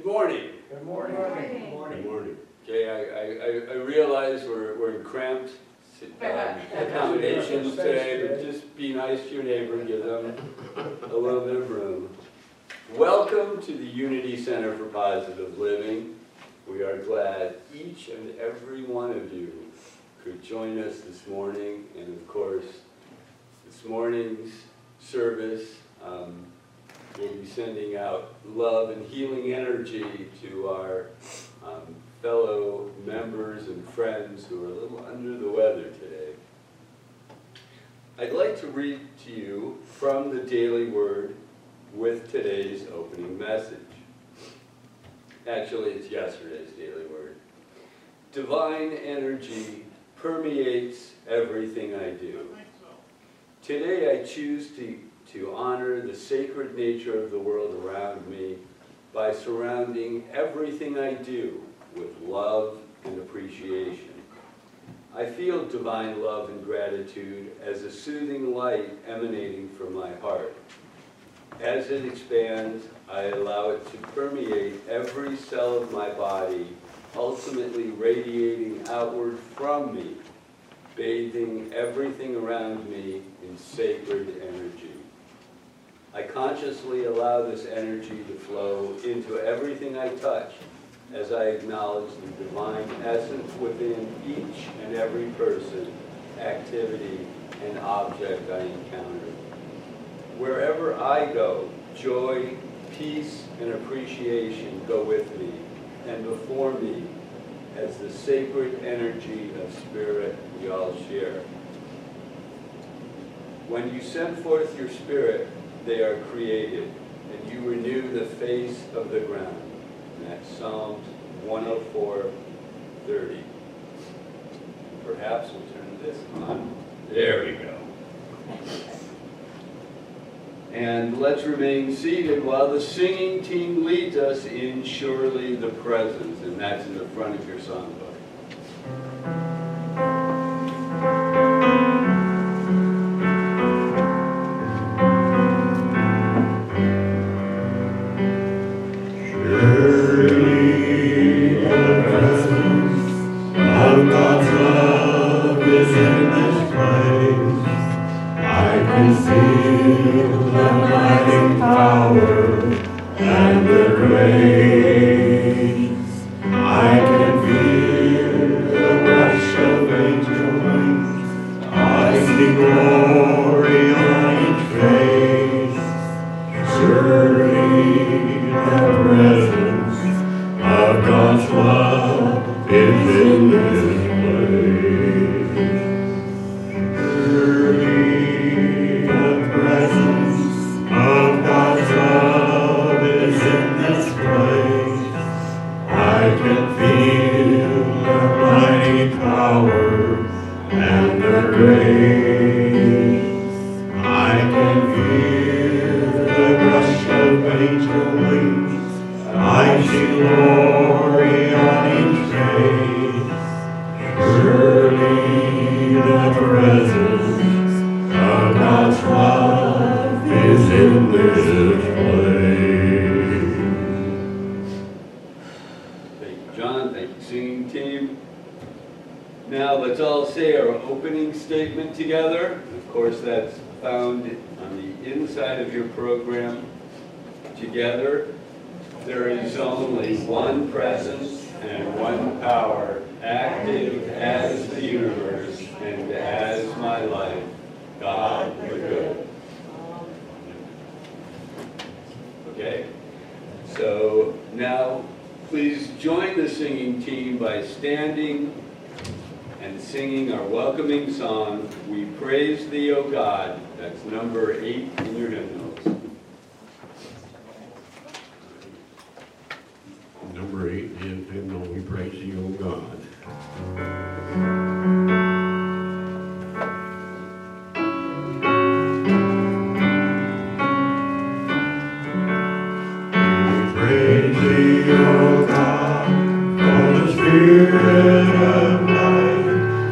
morning. Good morning. Good Good morning. Okay, I realize we're in cramped accommodations today, but just be nice to your neighbor and give them a little bit of room. Welcome to the Unity Center for Positive Living. We are glad each and every one of you could join us this morning, and of course, this morning's service we'll be sending out love and healing energy to our fellow members and friends who are a little under the weather today. I'd like to read to you from the Daily Word with today's opening message. Actually, it's yesterday's Daily Word. Divine energy permeates everything I do. Today I choose to honor the sacred nature of the world around me by surrounding everything I do with love and appreciation. I feel divine love and gratitude as a soothing light emanating from my heart. As it expands, I allow it to permeate every cell of my body, ultimately radiating outward from me, bathing everything around me in sacred energy. I consciously allow this energy to flow into everything I touch as I acknowledge the divine essence within each and every person, activity, and object I encounter. Wherever I go, joy, peace, and appreciation go with me and before me as the sacred energy of spirit we all share. When you send forth your spirit, they are created, and you renew the face of the ground. And that's Psalms 104:30. Perhaps we'll turn this on. There we go. And let's remain seated while the singing team leads us in Surely the Presence, and that's in the front of your songbook.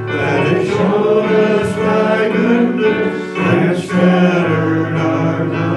Scattered our night.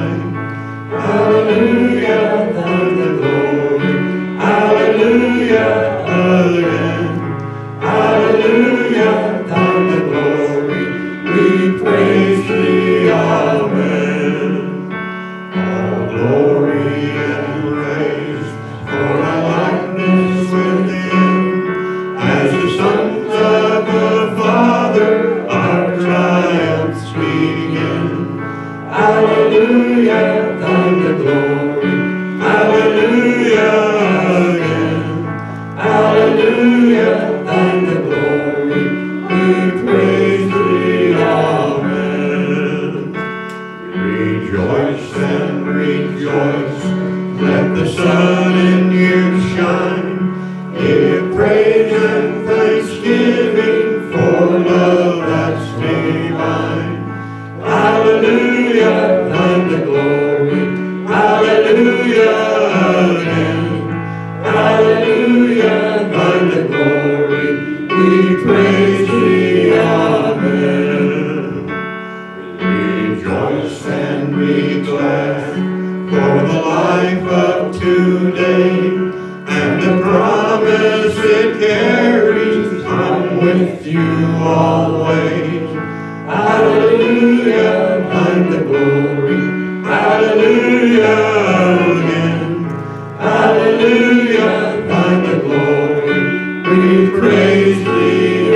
again. Hallelujah, thine the glory, we praise thee, amen. All glory and praise for thy likeness within, as the sons of the Father, our triumphs begin. Hallelujah, thine the glory, hallelujah again. Hallelujah, thine the glory, we praise thee, amen. Rejoice and rejoice, let the sun in you shine. Give praise and thanksgiving for love that's divine. Hallelujah, thine the glory, hallelujah again. Hallelujah, thine the glory, we praise thee, amen. Rejoice and be glad for the life of today, and the promise it carries, I'm with you always. Hallelujah, thine the glory, hallelujah again. Hallelujah, thine the glory, we praise thee,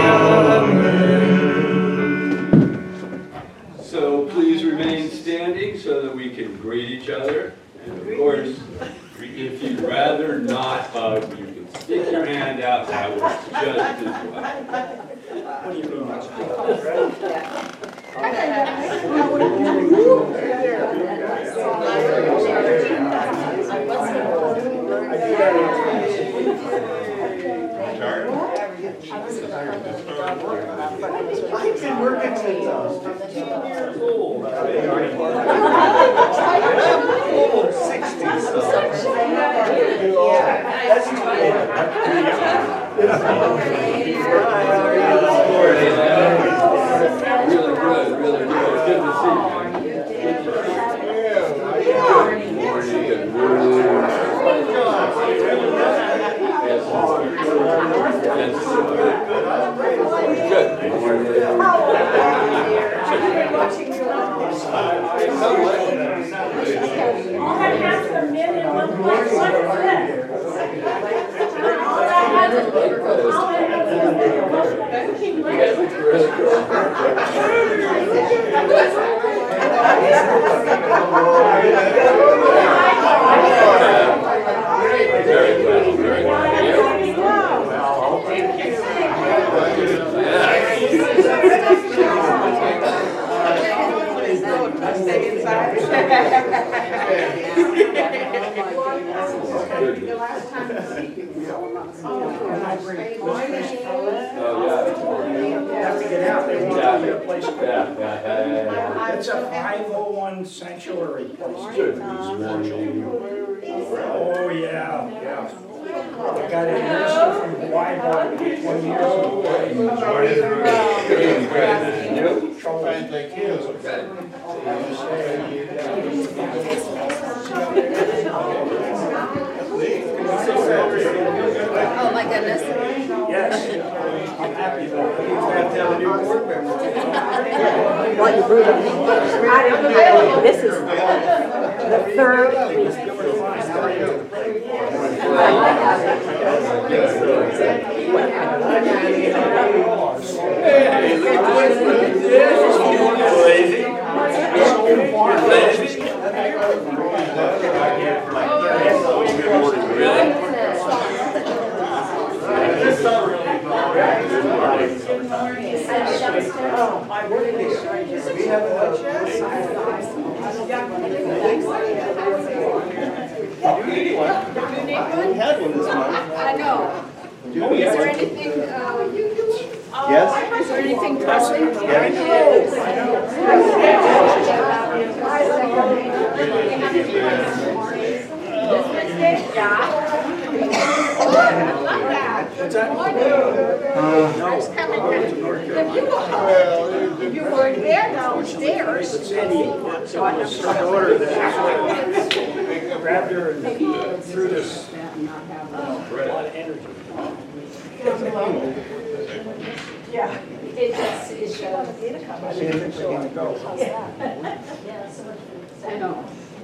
amen. So please remain standing so that we can greet each other. And of course, if you'd rather not hug, you can stick your hand out. That works just as well. I've been working since I was 15 years old. I'm 60, so. That's too bad. Really good, really good. Good to see you. Good morning, good morning. It's a 501 sanctuary place. Oh, yeah. I got a nurse from Hawaii about 20 years ago. Oh my goodness. Yes. I'm happy about it. What you brewed up. This is the third week. I know. Is there anything, Yes? is there anything pressing? If you weren't there downstairs. My daughter that grabbed her and threw this a lot of energy. Yeah. It just, it shows. I didn't think they were gonna go. I know.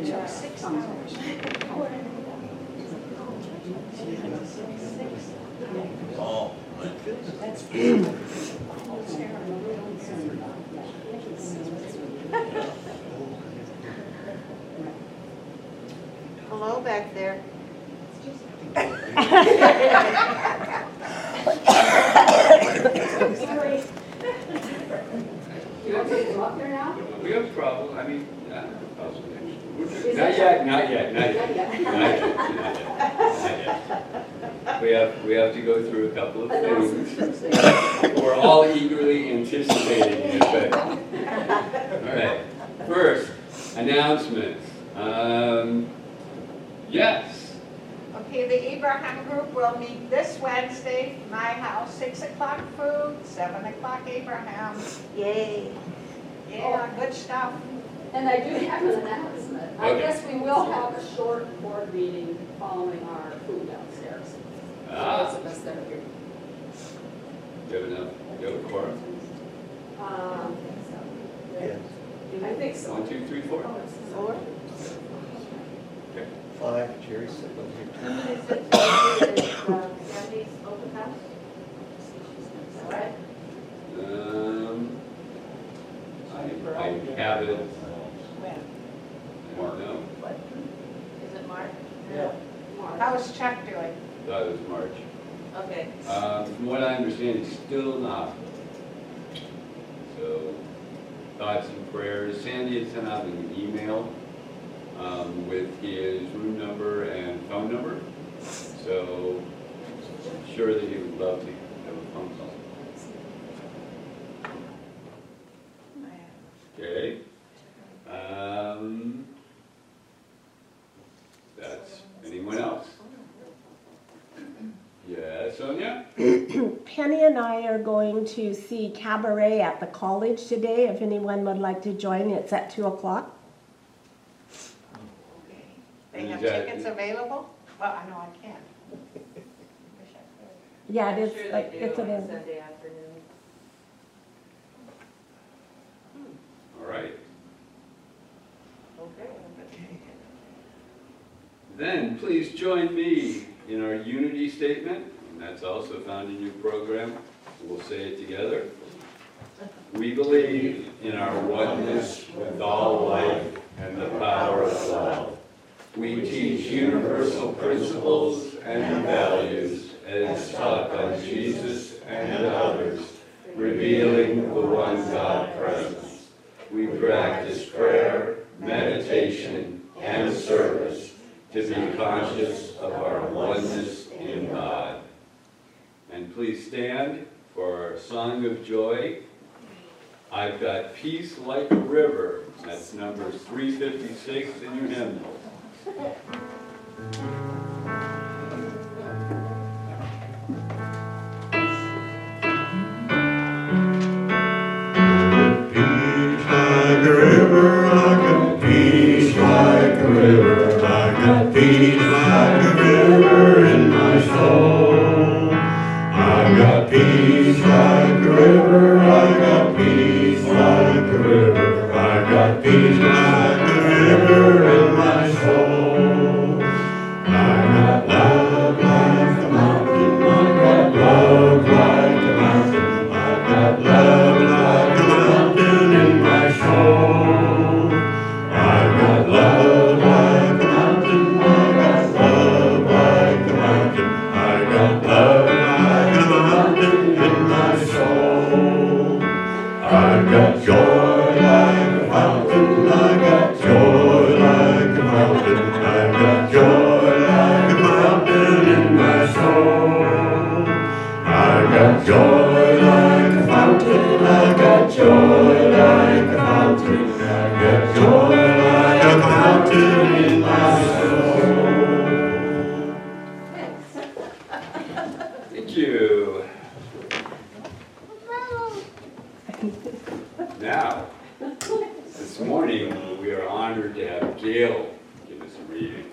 Hello back there. You want to take them up there now? We have trouble, I mean, not yet, not yet, not yet, not yet, not yet. We have to go through a couple of things. We're all eagerly anticipating it, but, all right. First, announcements. Yes, Okay, the Abraham group will meet this Wednesday, my house, 6 o'clock food, 7 o'clock Abraham. Yay. Yeah, good stuff. And I do have an announcement. I Okay. guess we will have a short board meeting following our food downstairs. Those of us that are here. you have enough, you have a quorum? Yes. I think so. 1, 2, 3, 4. Four? Okay. 5, Jerry said, "Look here." Sandy's open house? Is that right? I have it, When? I don't know, Is it March? Yeah. March. How's Chuck doing? thought it was March. Okay. From what I understand, he's still in the hospital. So, thoughts and prayers. Sandy had sent out an email with his room number and phone number. So, I'm sure that he would love to have a phone call. Okay. That's, anyone else? Yeah, Sonia? Penny and I are going to see Cabaret at the college today. If anyone would like to join, it's at 2 o'clock. They have Is that- tickets available? Well, I know I can't. Wish I could. Yeah, it is, like, it's an, Sunday afternoon. All right. Okay. Then please join me in our unity statement, and that's also found in your program. We'll say it together. We believe in our oneness with all life and the power of love. We teach universal principles and values as taught by Jesus and others, revealing the one God presence. We practice prayer, meditation, and service to be conscious of our oneness in God. And please stand for our song of joy. I've got peace like a river. That's number 356 in your hymnal. Peace like a river, I got peace like a river. I got peace like a river in my soul. I got peace like a river, I got peace like a river. I got peace like a river in my soul. I got love like a mountain, I got love like a mountain. I got love like a mountain in my soul. I got love like a mountain, I got love like a mountain. I got love like a mountain in my soul. I got joy like a fountain, I got joy like a mountain. I got joy like a mountain in my soul. I got joy like a fountain, I got joy like a fountain. I got joy like a mountain in my soul. Thank you. Now, this morning, we are honored to have Gail give us a reading.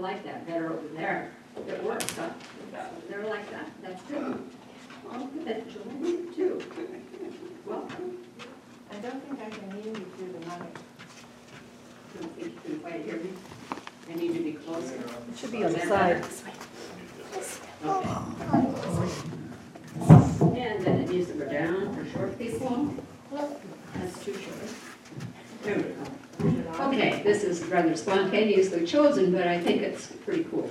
like that better over there. It works, huh? They're like that, that's good. I'll put that joint too. Welcome. I don't think I can hear you through the mic. I don't think you can quite hear me. I need to be closer. It should be on the side. And then it needs to go down for short people. That's too short. There we go. Okay, this is rather spontaneously chosen, but I think it's pretty cool.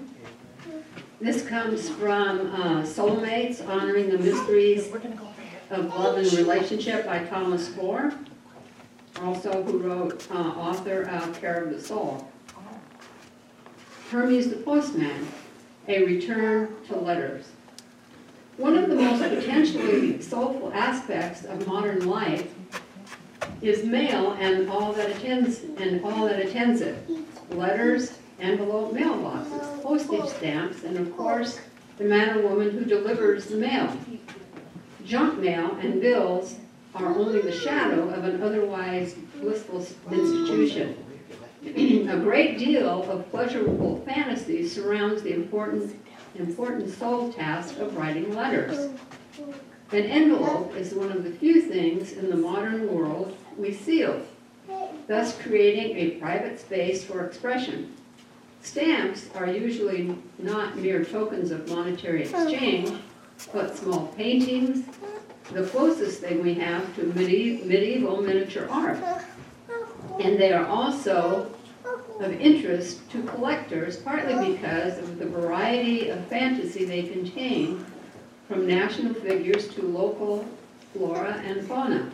This comes from Soulmates, Honoring the Mysteries of Love and Relationship by Thomas Gore, also who wrote, author of Care of the Soul. Hermes the Postman, A Return to Letters. One of the most potentially soulful aspects of modern life is mail and all that attends it. Letters, envelope, mailboxes, postage stamps, and of course, the man or woman who delivers the mail. Junk mail and bills are only the shadow of an otherwise blissful institution. A great deal of pleasurable fantasy surrounds the important soul task of writing letters. An envelope is one of the few things in the modern world we seal, thus creating a private space for expression. Stamps are usually not mere tokens of monetary exchange, but small paintings, the closest thing we have to medieval miniature art. And they are also of interest to collectors, partly because of the variety of fantasy they contain, from national figures to local flora and fauna.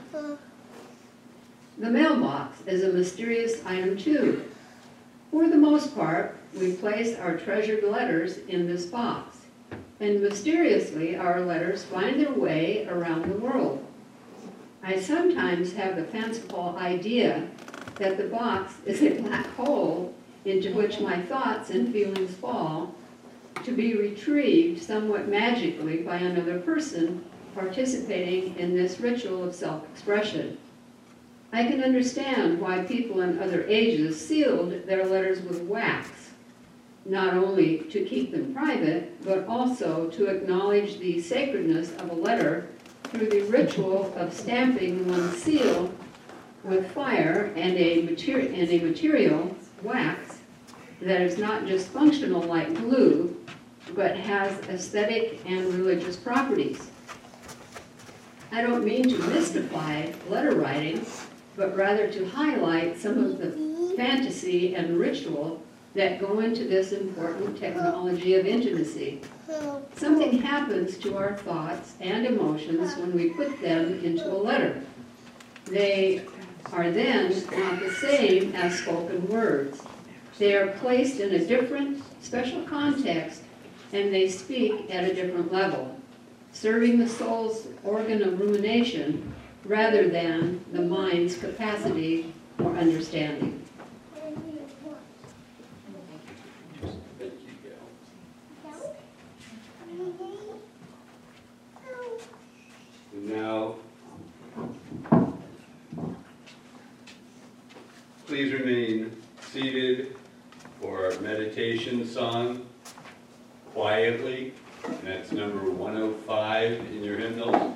The mailbox is a mysterious item too. For the most part, we place our treasured letters in this box, and mysteriously our letters find their way around the world. I sometimes have the fanciful idea that the box is a black hole into which my thoughts and feelings fall, to be retrieved somewhat magically by another person participating in this ritual of self-expression. I can understand why people in other ages sealed their letters with wax, not only to keep them private, but also to acknowledge the sacredness of a letter through the ritual of stamping one's seal with fire and a material, wax, that is not just functional like glue, but has aesthetic and religious properties. I don't mean to mystify letter writing, but rather to highlight some of the fantasy and ritual that go into this important technology of intimacy. Something happens to our thoughts and emotions when we put them into a letter. They are then not the same as spoken words. They are placed in a different, special context, and they speak at a different level, serving the soul's organ of rumination rather than the mind's capacity for understanding. Now, please remain seated for our meditation song, Quietly. And that's number 105 in your hymnals.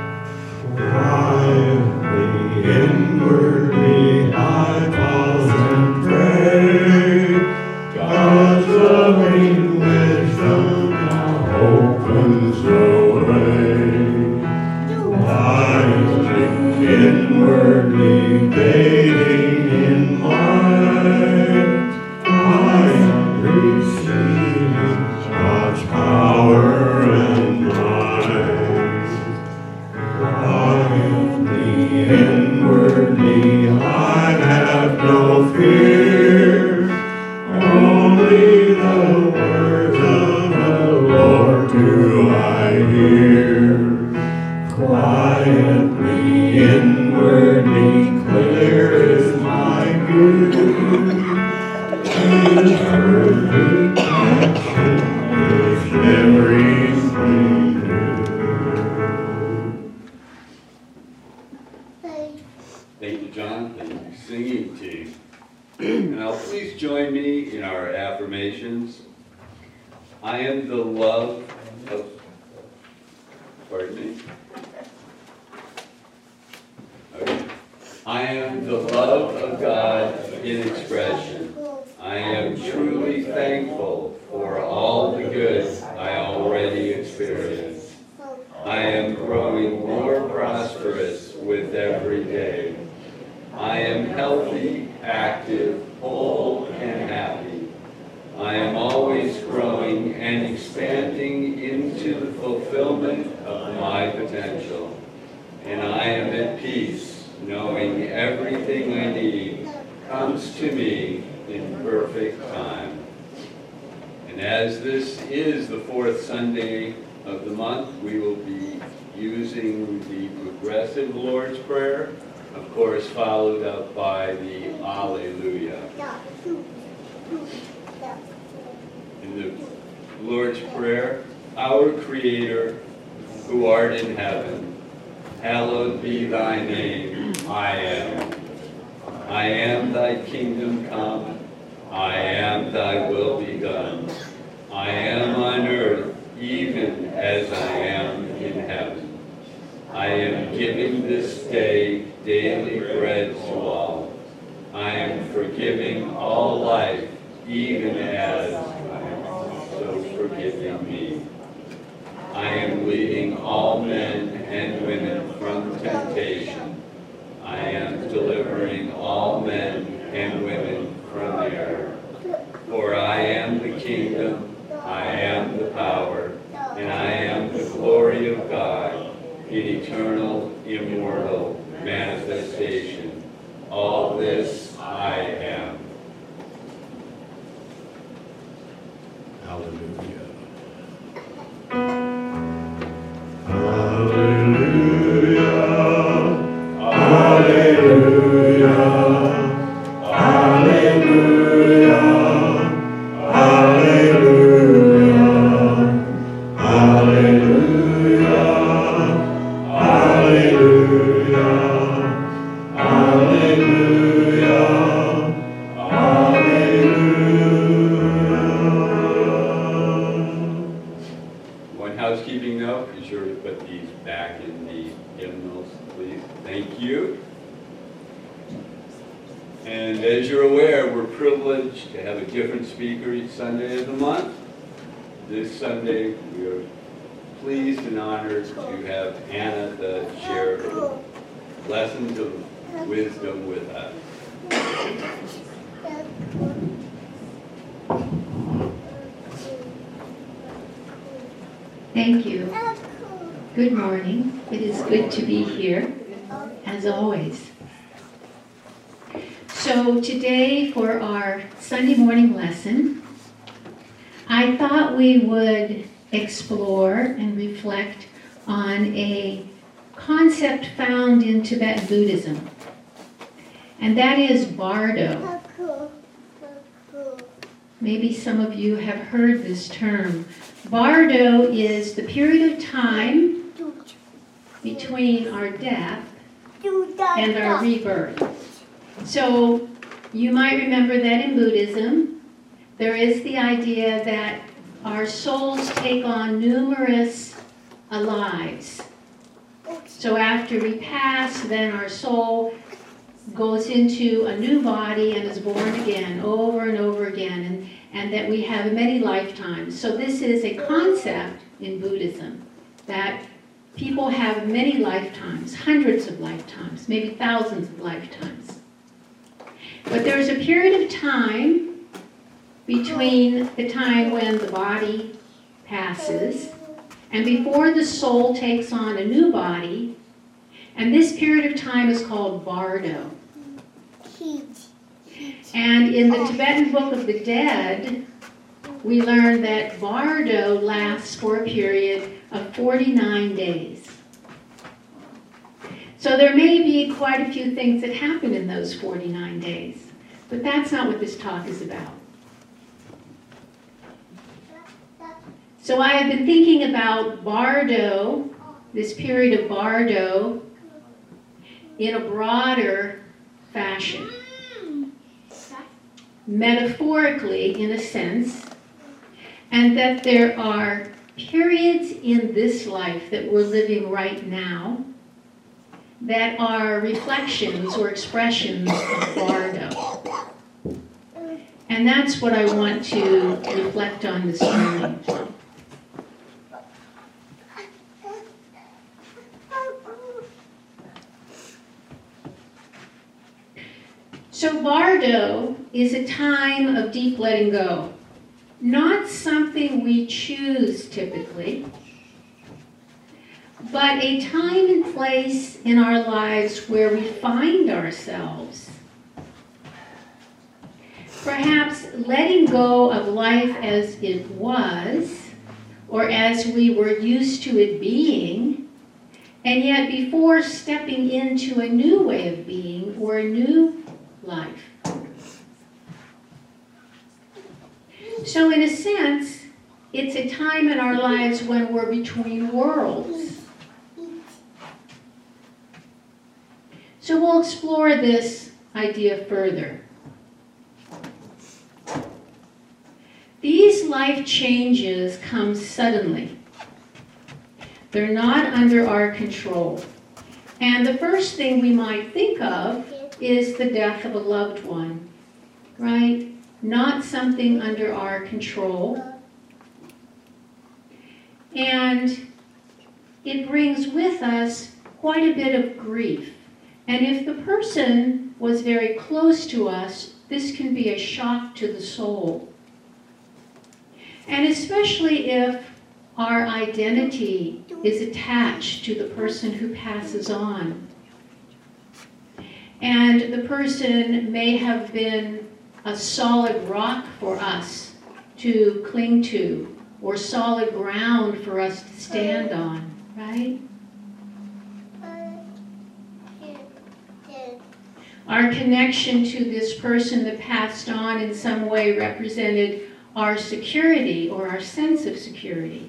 Quietly, inwardly, I pause I am the love of, pardon me? Okay. I am the love of God in expression. I am truly thankful for all the good I already experienced. I am growing more prosperous with every day. I am healthy, active, whole, and happy. I am always growing and expanding into the fulfillment of my potential. And I am at peace, knowing everything I need comes to me in perfect time. And as this is the fourth Sunday of the month, we will be using the progressive Lord's Prayer, of course followed up by the Alleluia. In the Lord's Prayer, our Creator, who art in heaven, hallowed be thy name, I am. I am thy kingdom come, I am thy will be done. I am on earth even as I am in heaven. I am giving this day daily bread to all. I am forgiving all life even as I am also forgiving me. I am leading all men and women from temptation. I am delivering all men and women from error. For I am the kingdom, I am the power, and I am the glory of God in eternal, immortal manifestation. All this I am. Hallelujah. Hallelujah. Hallelujah. Hallelujah. Hallelujah. Hallelujah. Hallelujah. Hallelujah. One housekeeping note, be sure to put these back in the hymnals, please. Thank you. And as you're aware, we're privileged to have a different speaker each Sunday of the month. This Sunday, we are pleased and honored to have Anna to share her lessons of wisdom with us. Thank you. Good morning. It is good to be here, as always. So today, for our Sunday morning lesson, I thought we would explore and reflect on a concept found in Tibetan Buddhism, and that is Bardo. Maybe some of you have heard this term. Bardo is the period of time between our death and our rebirth. So you might remember that in Buddhism, there is the idea that our souls take on numerous lives. So after we pass, then our soul goes into a new body and is born again, over and over again, and that we have many lifetimes. So this is a concept in Buddhism, that people have many lifetimes, hundreds of lifetimes, maybe thousands of lifetimes. But there's a period of time between the time when the body passes and before the soul takes on a new body, and this period of time is called Bardo. And in the Tibetan Book of the Dead, we learn that Bardo lasts for a period of 49 days. So there may be quite a few things that happen in those 49 days, but that's not what this talk is about. So I have been thinking about Bardo, this period of Bardo, in a broader fashion. Metaphorically, in a sense, and that there are periods in this life that we're living right now that are reflections or expressions of Bardo. And that's what I want to reflect on this morning. So Bardo is a time of deep letting go. Not something we choose typically, but a time and place in our lives where we find ourselves. Perhaps letting go of life as it was, or as we were used to it being, and yet before stepping into a new way of being or a new life. So in a sense, it's a time in our lives when we're between worlds. So we'll explore this idea further. These life changes come suddenly. They're not under our control. And the first thing we might think of is the death of a loved one, right? Not something under our control. And it brings with us quite a bit of grief. And if the person was very close to us, this can be a shock to the soul. And especially if our identity is attached to the person who passes on. And the person may have been a solid rock for us to cling to, or solid ground for us to stand on, right? Our connection to this person that passed on in some way represented our security or our sense of security.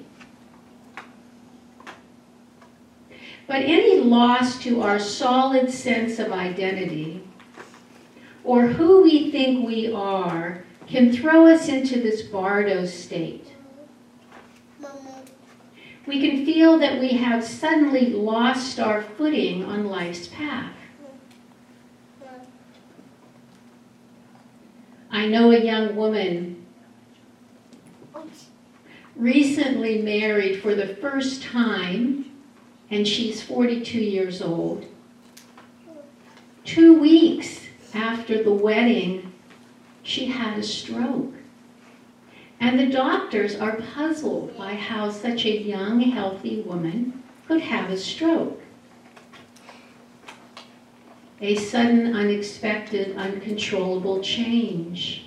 But any loss to our solid sense of identity or who we think we are can throw us into this Bardo state. We can feel that we have suddenly lost our footing on life's path. I know a young woman recently married for the first time, and she's 42 years old. 2 weeks after the wedding, she had a stroke. And the doctors are puzzled by how such a young, healthy woman could have a stroke. A sudden, unexpected, uncontrollable change.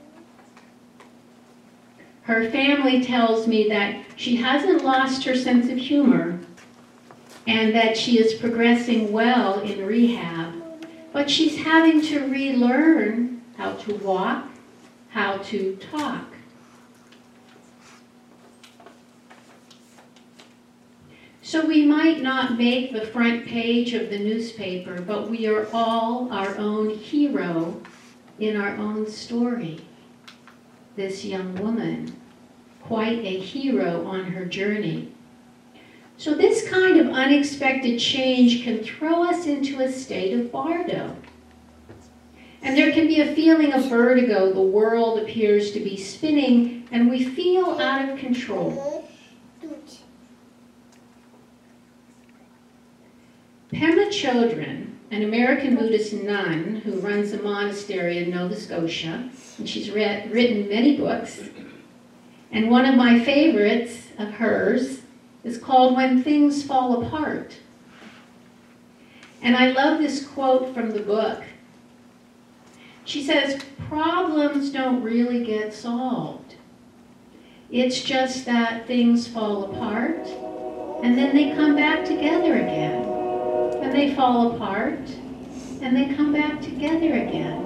Her family tells me that she hasn't lost her sense of humor and that she is progressing well in rehab, but she's having to relearn how to walk, how to talk. So we might not make the front page of the newspaper, but we are all our own hero in our own story. This young woman, quite a hero on her journey. So this kind of unexpected change can throw us into a state of Bardo. And there can be a feeling of vertigo. The world appears to be spinning, and we feel out of control. Pema Chodron, an American Buddhist nun who runs a monastery in Nova Scotia, and she's written many books, and one of my favorites of hers is called When Things Fall Apart. And I love this quote from the book. She says, problems don't really get solved. It's just that things fall apart, and then they come back together again. And they fall apart, and they come back together again.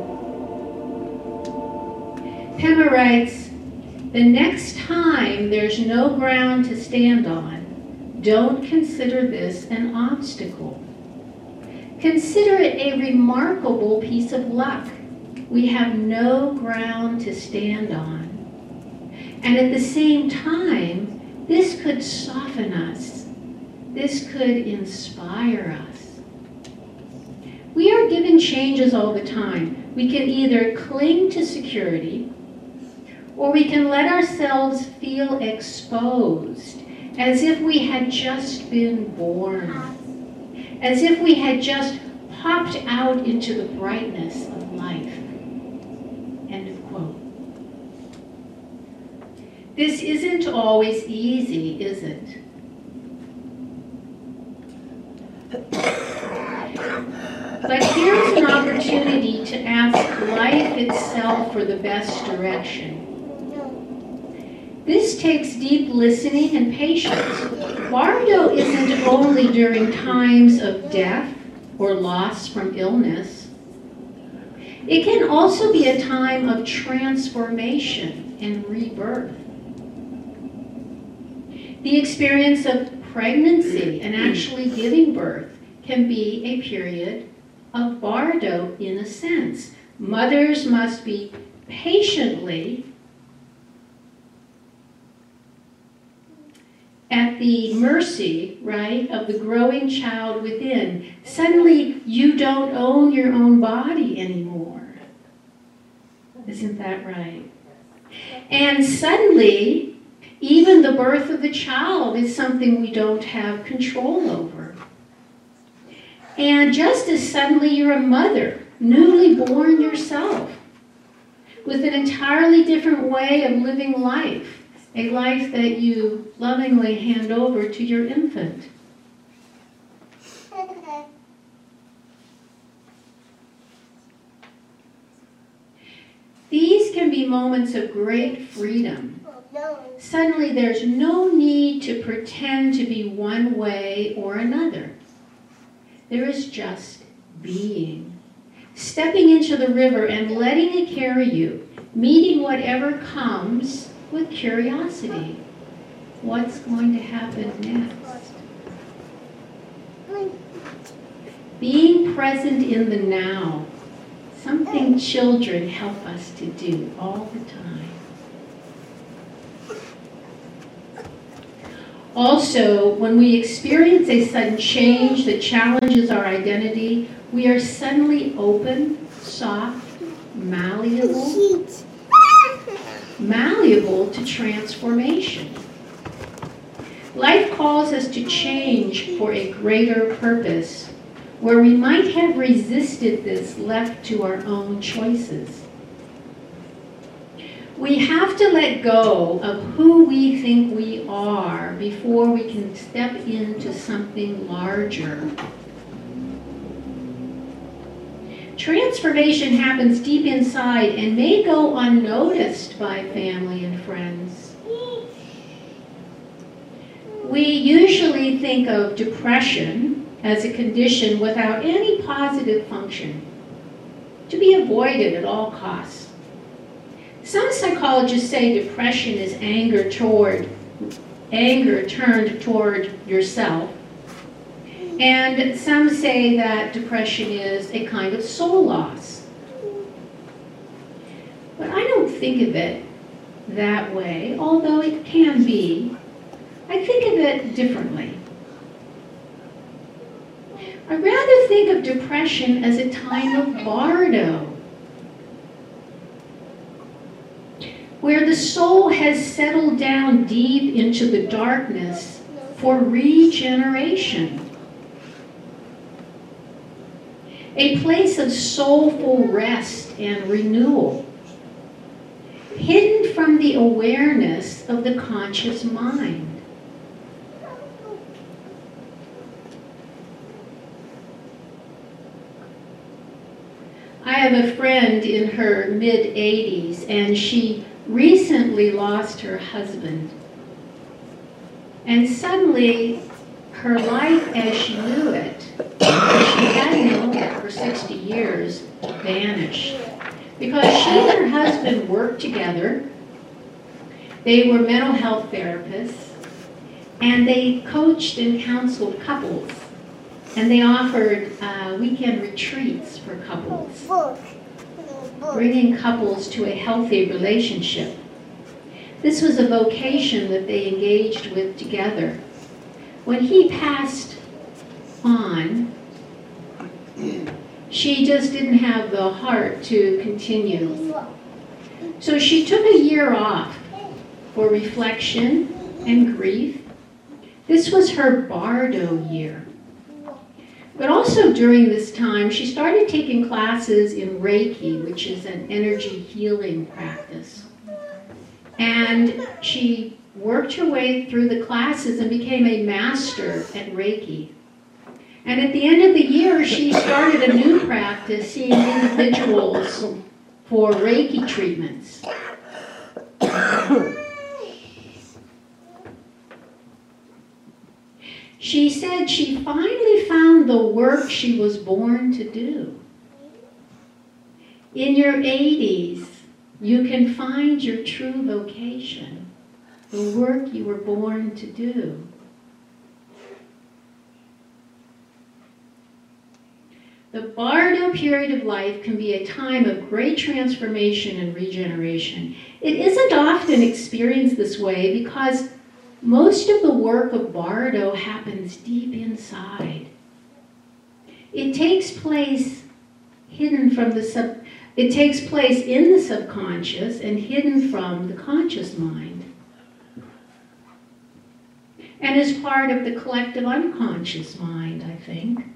Pema writes, the next time there's no ground to stand on, don't consider this an obstacle. Consider it a remarkable piece of luck. We have no ground to stand on. And at the same time, this could soften us. This could inspire us. We are given changes all the time. We can either cling to security, or we can let ourselves feel exposed, as if we had just been born, as if we had just popped out into the brightness of life. End of quote. This isn't always easy, is it? But here's an opportunity to ask life itself for the best direction. This takes deep listening and patience. Bardo isn't only during times of death or loss from illness. It can also be a time of transformation and rebirth. The experience of pregnancy and actually giving birth can be a period of bardo in a sense. Mothers must be patiently at the mercy, right, of the growing child within. Suddenly, you don't own your own body anymore. Isn't that right? And suddenly, even the birth of the child is something we don't have control over. And just as suddenly you're a mother, newly born yourself, with an entirely different way of living life, a life that you lovingly hand over to your infant. These can be moments of great freedom. Suddenly there's no need to pretend to be one way or another. There is just being. Stepping into the river and letting it carry you, meeting whatever comes with curiosity. What's going to happen next? Being present in the now, something children help us to do all the time. Also, when we experience a sudden change that challenges our identity, we are suddenly open, soft, malleable to transformation. Life calls us to change for a greater purpose, where we might have resisted this left to our own choices. We have to let go of who we think we are before we can step into something larger. Transformation happens deep inside and may go unnoticed by family and friends. We usually think of depression as a condition without any positive function, to be avoided at all costs. Some psychologists say depression is anger turned toward yourself. And some say that depression is a kind of soul loss. But I don't think of it that way, although it can be. I think of it differently. I rather think of depression as a time of bardo, where the soul has settled down deep into the darkness for regeneration. A place of soulful rest and renewal, hidden from the awareness of the conscious mind. I have a friend in her mid-80s, and she recently lost her husband. And suddenly, her life as she knew it, she had known it for 60 years, vanished. Because she and her husband worked together. They were mental health therapists, and they coached and counseled couples. And they offered weekend retreats for couples, bringing couples to a healthy relationship. This was a vocation that they engaged with together. When he passed on, she just didn't have the heart to continue. So she took a year off for reflection and grief. This was her Bardo year. But also during this time, she started taking classes in Reiki, which is an energy healing practice. And she worked her way through the classes and became a master at Reiki. And at the end of the year, she started a new practice, seeing individuals for Reiki treatments. She said she finally found the work she was born to do. In your 80s, you can find your true vocation, the work you were born to do. The Bardo period of life can be a time of great transformation and regeneration. It isn't often experienced this way because most of the work of Bardo happens deep inside. It takes place in the subconscious and hidden from the conscious mind, and is part of the collective unconscious mind, I think.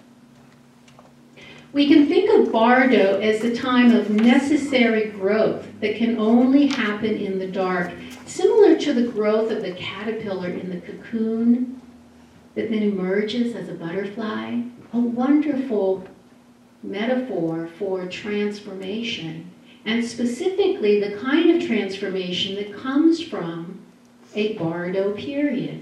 We can think of Bardo as the time of necessary growth that can only happen in the dark, similar to the growth of the caterpillar in the cocoon that then emerges as a butterfly. A wonderful metaphor for transformation, and specifically the kind of transformation that comes from a Bardo period.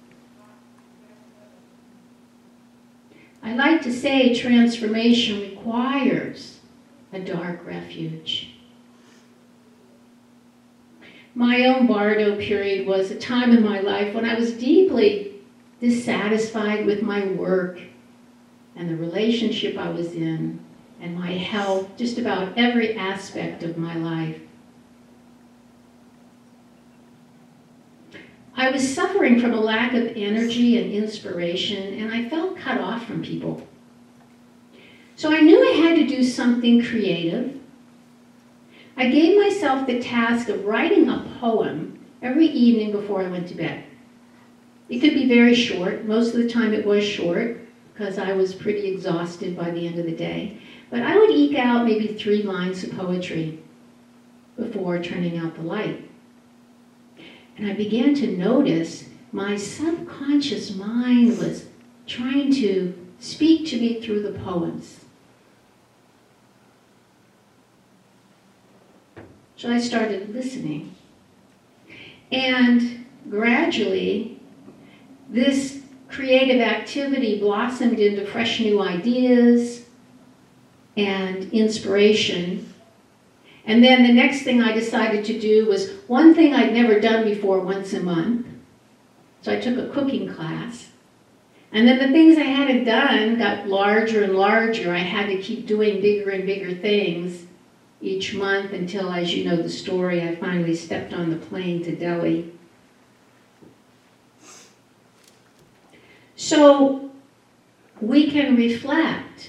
I like to say transformation requires a dark refuge. My own Bardo period was a time in my life when I was deeply dissatisfied with my work and the relationship I was in and my health, just about every aspect of my life. I was suffering from a lack of energy and inspiration, and I felt cut off from people. So I knew I had to do something creative. I gave myself the task of writing a poem every evening before I went to bed. It could be very short. Most of the time it was short because I was pretty exhausted by the end of the day. But I would eke out maybe 3 lines of poetry before turning out the light. And I began to notice my subconscious mind was trying to speak to me through the poems. So I started listening. And gradually, this creative activity blossomed into fresh new ideas and inspiration. And then the next thing I decided to do was one thing I'd never done before once a month. So I took a cooking class. And then the things I hadn't done got larger and larger. I had to keep doing bigger and bigger things each month until, as you know the story, I finally stepped on the plane to Delhi. So we can reflect.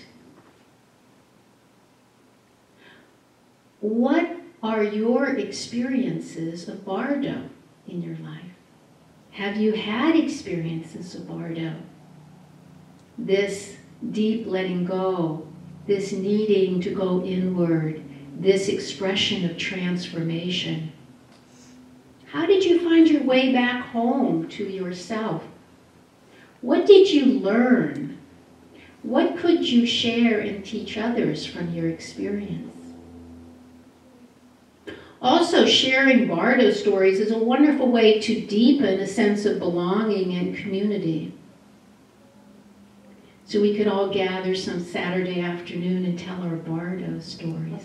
What are your experiences of Bardo in your life? Have you had experiences of Bardo? This deep letting go, this needing to go inward, this expression of transformation. How did you find your way back home to yourself? What did you learn? What could you share and teach others from your experience? Also, sharing Bardo stories is a wonderful way to deepen a sense of belonging and community. So we could all gather some Saturday afternoon and tell our Bardo stories.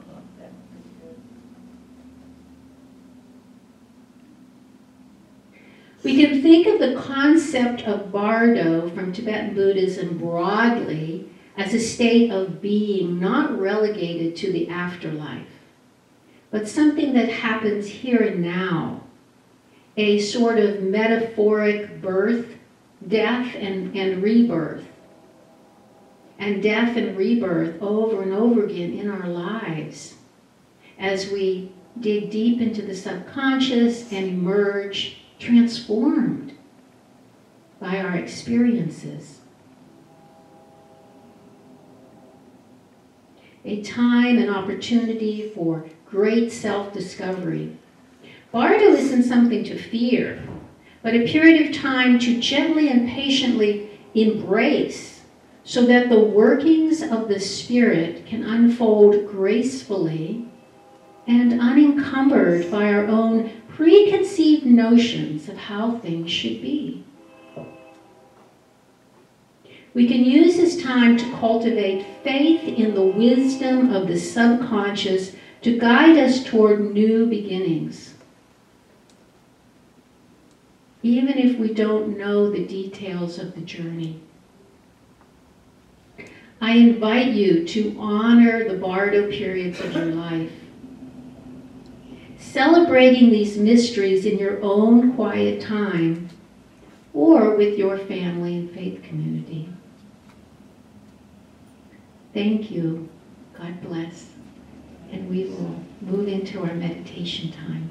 We can think of the concept of Bardo from Tibetan Buddhism broadly as a state of being not relegated to the afterlife, but something that happens here and now, a sort of metaphoric birth, death and rebirth. And death and rebirth over and over again in our lives as we dig deep into the subconscious and emerge transformed by our experiences. A time and opportunity for great self-discovery. Bardo isn't something to fear, but a period of time to gently and patiently embrace so that the workings of the Spirit can unfold gracefully and unencumbered by our own preconceived notions of how things should be. We can use this time to cultivate faith in the wisdom of the subconscious to guide us toward new beginnings. Even if we don't know the details of the journey. I invite you to honor the Bardo periods of your life, celebrating these mysteries in your own quiet time or with your family and faith community. Thank you. God bless. And we will move into our meditation time.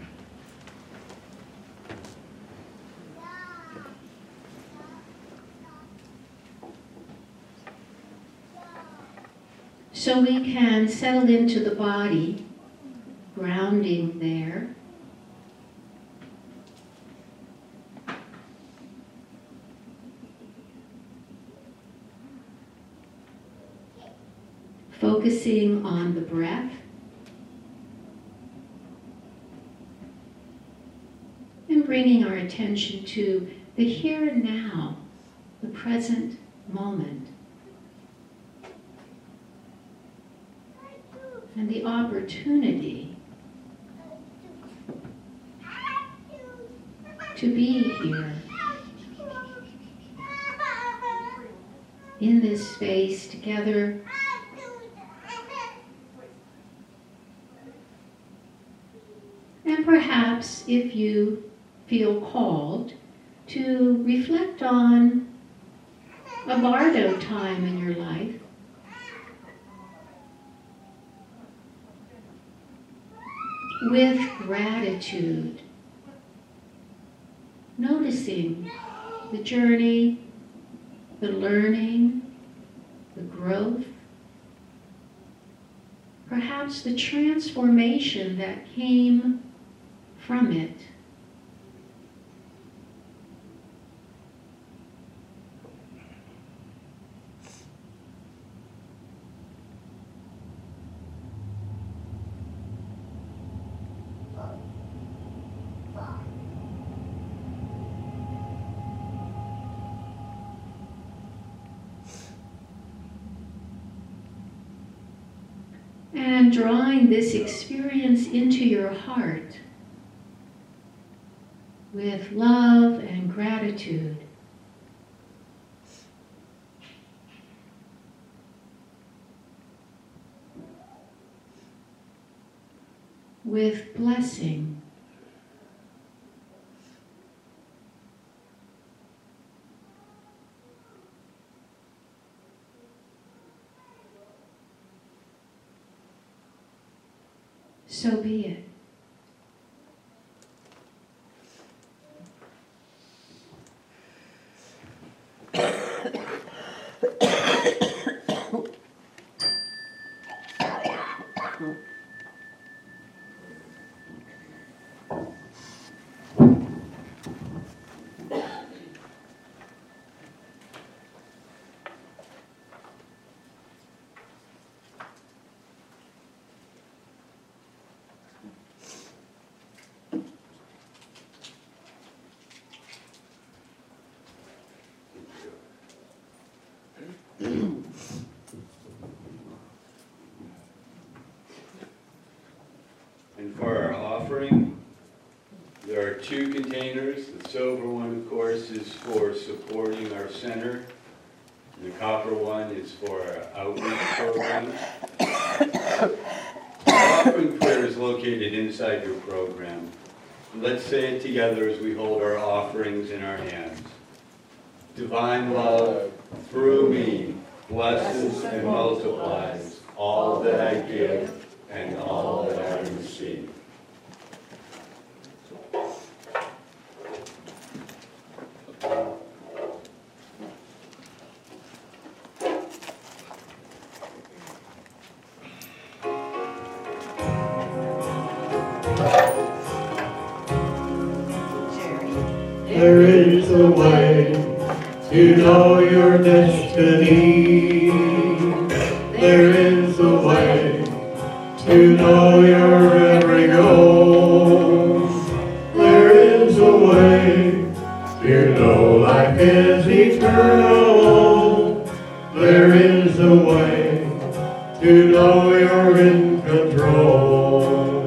So we can settle into the body, grounding there. Focusing on the breath. And bringing our attention to the here and now, the present moment. And the opportunity to be here in this space together. And perhaps if you feel called to reflect on a Bardo time in your life. With gratitude, noticing the journey, the learning, the growth, perhaps the transformation that came from it. And drawing this experience into your heart with love and gratitude. With blessing. So be it. And for our offering, there are two containers. The silver one, of course, is for supporting our center. And the copper one is for our outreach program. The offering prayer is located inside your program. Let's say it together as we hold our offerings in our hands. Divine love, through me, blesses and multiplies all that I give and all that I receive. There is a way to know your destiny. There is a way to know your every goal. There is a way to know life is eternal. There is a way to know you're in control.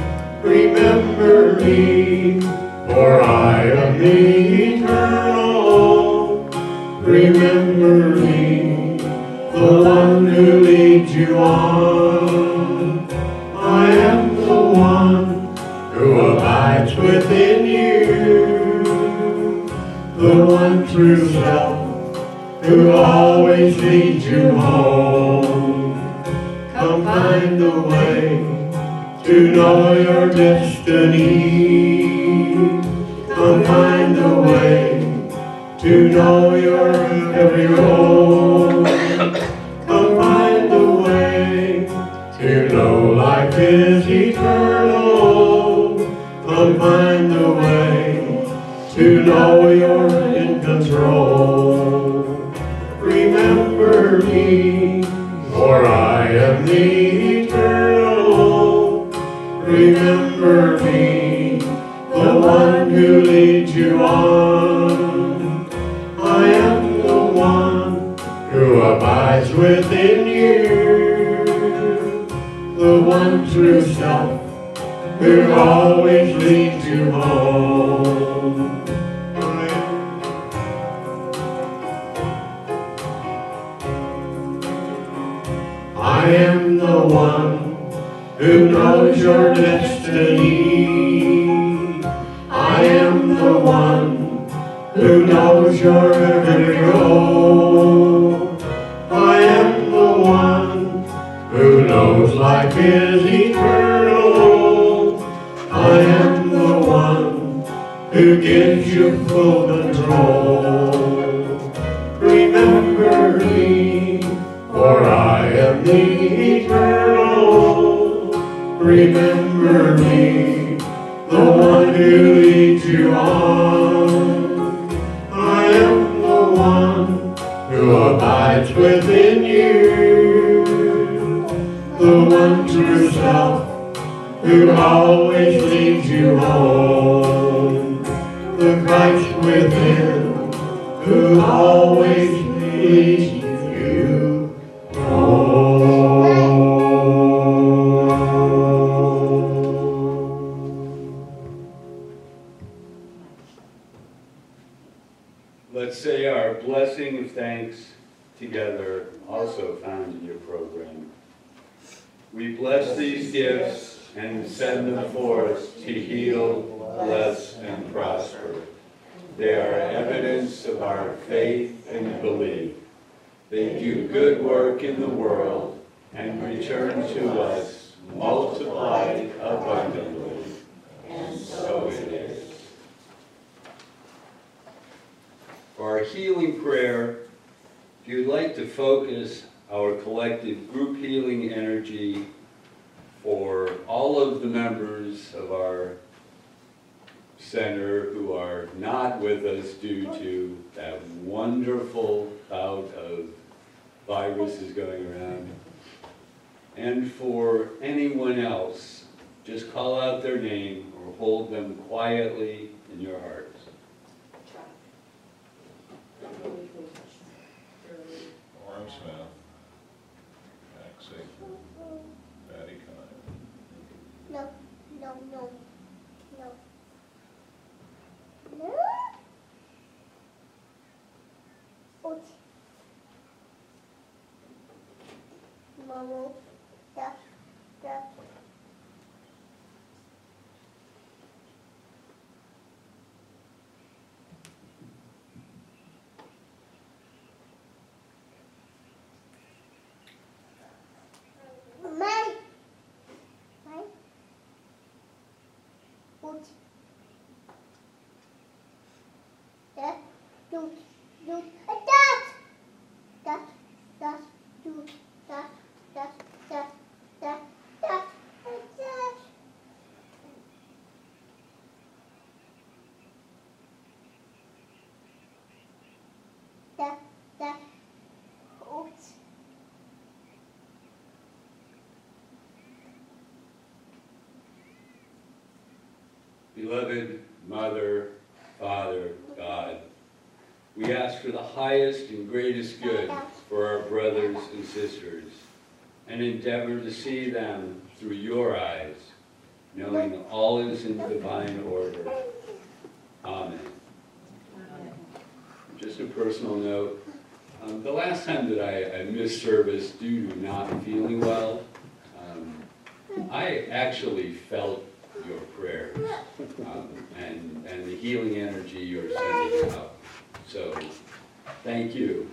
Remember me, for I am the eternal. Remember me, the one who leads you on. I am the one who abides within you, the one true self who always leads you home. Come find a way to know your destiny. Come find a way to know your every goal. Come find a way to know life is eternal. Come find a way to know you're in control. Remember me, for I am the eternal. Remember me, the one who leads you on. I am the one who abides within you, the one true self who always leads you home. I am the one who knows your destiny. I am the one who knows your every goal. I am the one who knows life is eternal. I am the one who gives you full control. Remember me, for I am the eternal. Remember me, the one who leads you on. I am the one who abides within you, the one true self who always leads you home. The Christ within who always leads you home. Let's say our blessing of thanks together, also found in your program. We bless these gifts and send them forth to heal, bless, and prosper. They are evidence of our faith and belief. They do good work in the world and return to us multiplied abundantly. And so it is. For our healing prayer, if you'd like to focus our collective group healing energy for all of the members of our center who are not with us due to that wonderful bout of viruses going around, and for anyone else, just call out their name or hold them quietly in your hearts. Warren Smith, Max Safer, Patty Connor. No, no, no, no. No? Ouch. Momo, da, da. Beloved Mother, Father, God, we ask for the highest and greatest good for our brothers and sisters, and endeavor to see them through your eyes, knowing all is in divine order. Amen. Just a personal note, the last time that I missed service due to not feeling well, I actually felt your prayers and the healing energy you're sending out. So, thank you.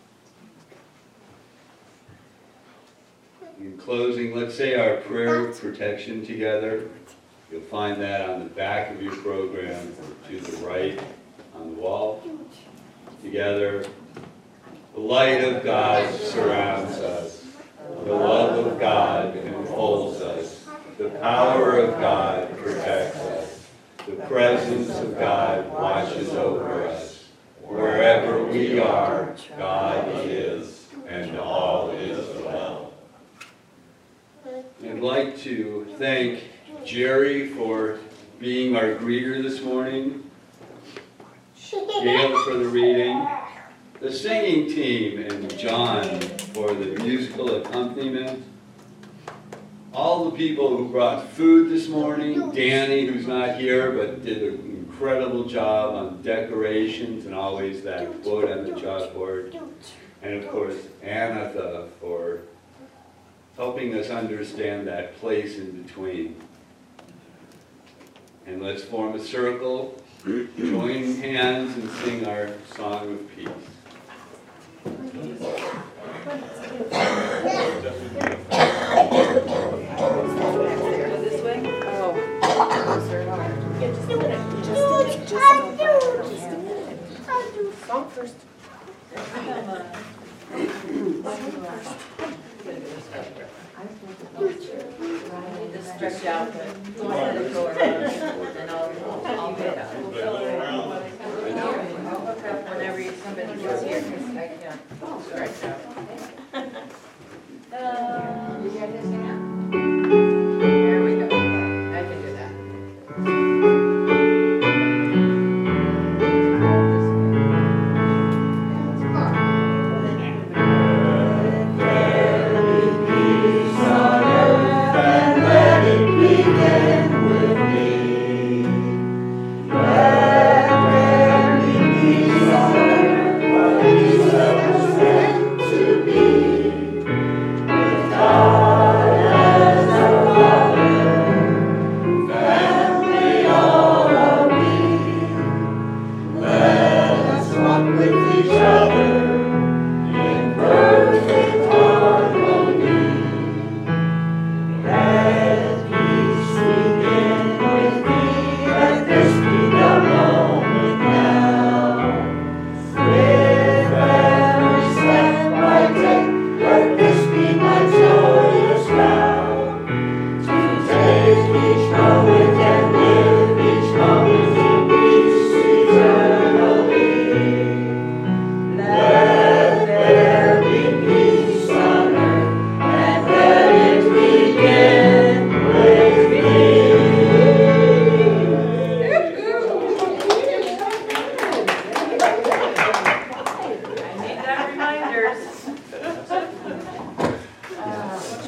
In closing, let's say our prayer of protection together. You'll find that on the back of your program, to the right on the wall. Together, the light of God surrounds us. The love of God enfolds us. The power of God protects us. The presence of God watches over us. Wherever we are, God is, and all is well. I'd like to thank Jerry for being our greeter this morning, Gail for the reading, the singing team, and John for the musical accompaniment, all the people who brought food this morning, Danny, who's not here, but did an incredible job on decorations and always that quote on the chalkboard, and of course, Anatha for helping us understand that place in between. And let's form a circle, join hands, and sing our song of peace. This way? Oh. Just a minute. Just a minute. Song first. Just stretch out, but go ahead and go around, and I'll get out.